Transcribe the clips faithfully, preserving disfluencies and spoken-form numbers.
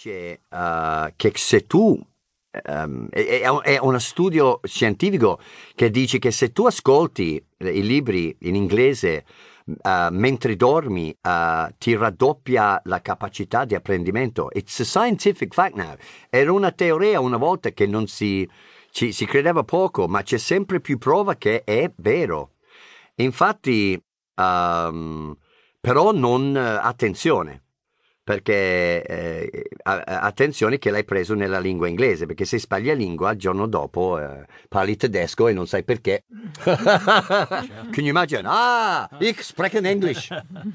dice uh, che se tu um, è, è uno studio scientifico che dice che se tu ascolti i libri in inglese uh, mentre dormi uh, ti raddoppia la capacità di apprendimento. It's a scientific fact now. Era una teoria una volta che non si, ci, si credeva poco, ma c'è sempre più prova che è vero. Infatti um, però non uh, attenzione, perché eh, attenzione che l'hai preso nella lingua inglese, perché se sbagli lingua il giorno dopo eh, parli tedesco e non sai perché. Can you imagine? Ah, ich spreche in English.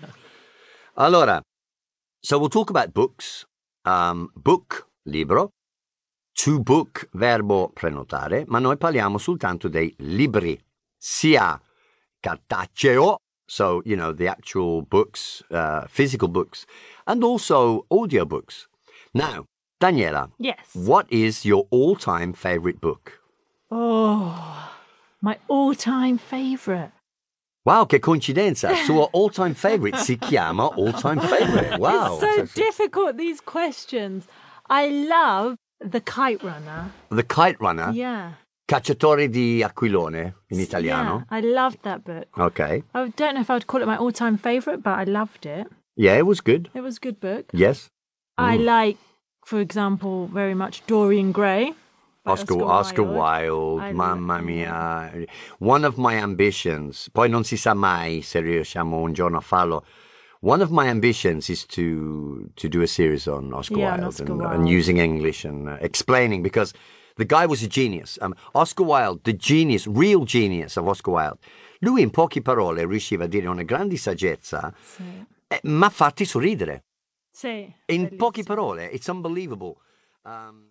Allora, so we'll talk about books. Um, book, libro. To book, verbo prenotare, ma noi parliamo soltanto dei libri, sia cartaceo, so, you know, the actual books, uh, physical books, and also audiobooks. Now, Daniela. Yes. What is your all-time favorite book? Oh, my all-time favorite. Wow, che coincidenza. Suo all-time favorite si chiama all-time favorite. Wow. It's so difficult, these questions. I love The Kite Runner. The Kite Runner? Yeah. Cacciatore di aquilone in italiano? Yeah, I loved that book. Okay. I don't know if I would call it my all-time favourite, but I loved it. Yeah, it was good. It was a good book. Yes. I Mm. like, for example, very much Dorian Gray. Oscar, Oscar Oscar Wilde. Wilde, I mamma love- mia. One of my ambitions, poi non si sa mai se riusciamo un giorno a farlo. One of my ambitions is to to do a series on Oscar Yeah, on Wilde, Oscar and, Wilde. and using English and uh, explaining, because the guy was a genius. Um, Oscar Wilde, the genius, real genius of Oscar Wilde. Lui in poche parole riusciva a dire una grande saggezza, Sì. eh, ma fatti sorridere. Sì, In bellissimo. poche parole, it's unbelievable. Um,